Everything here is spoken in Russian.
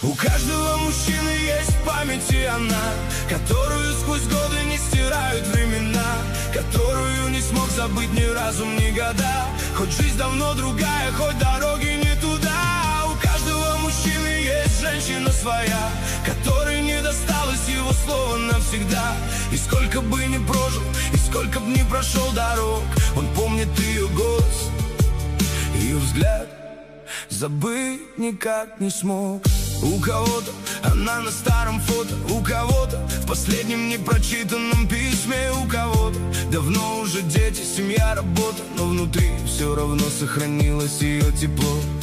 У каждого мужчины есть в памяти она, которую сквозь годы не стирают времена, которую не смог забыть ни разу, ни года. Хоть жизнь давно другая, хоть дороги не туда. У каждого мужчины есть женщина своя, которой не досталось его слова навсегда. И сколько бы ни прожил, и сколько бы ни прошел дорог, он помнит ее голос, ее взгляд забыть никак не смог. У кого-то она на старом фото, у кого-то в последнем непрочитанном письме, у кого-то давно уже дети, семья, работа, но внутри все равно сохранилось ее тепло.